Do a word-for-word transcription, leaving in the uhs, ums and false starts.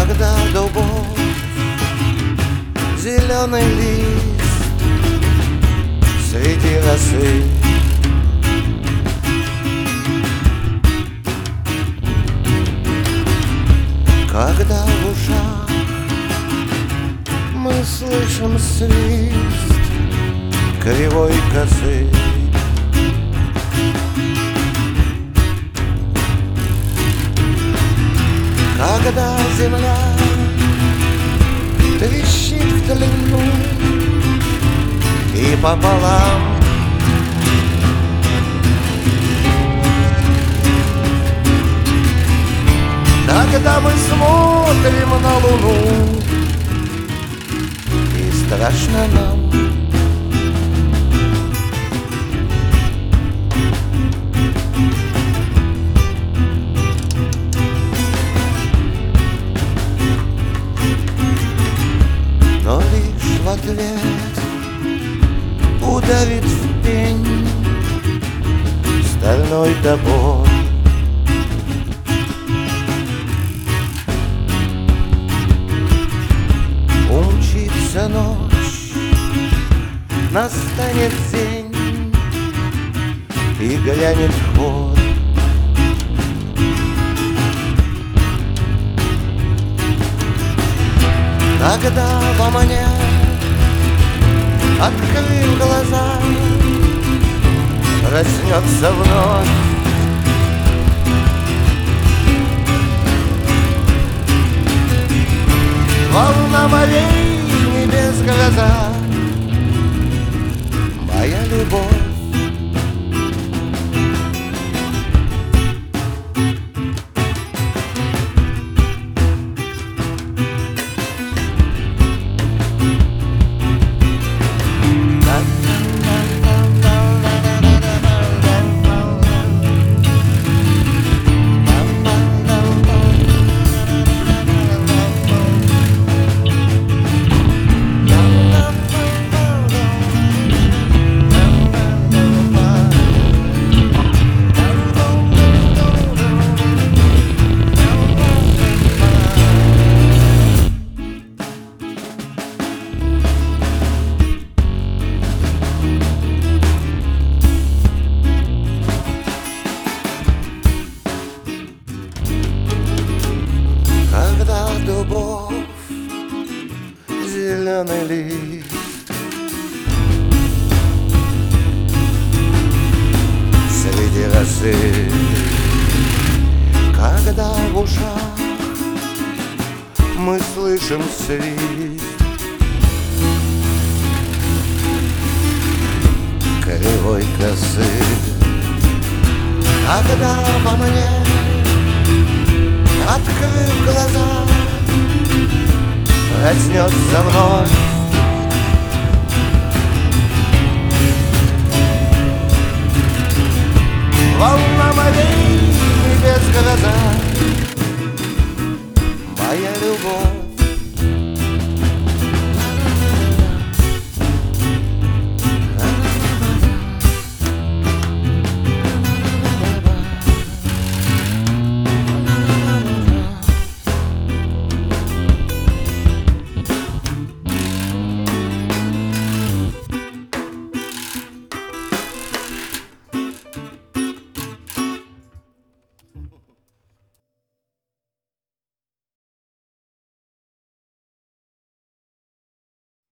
Когда дубов зеленый лист среди росы, когда в ушах мы слышим свист кривой косы, когда земля трещит в длину и пополам, когда мы смотрим на луну и страшно нам. Но лишь в ответ ударит в пень стальной топор. Умчится ночь, настанет день, и глянет хор. Когда во мне, открыв глаза, проснется вновь волна морей, небес, гроза, моя любовь. Когда дубов зеленый лист среди росы, когда в ушах мы слышим свист кривой косы, когда во мне, открыв глаза, проснется вновь волна морей, небес, гроза, моя любовь.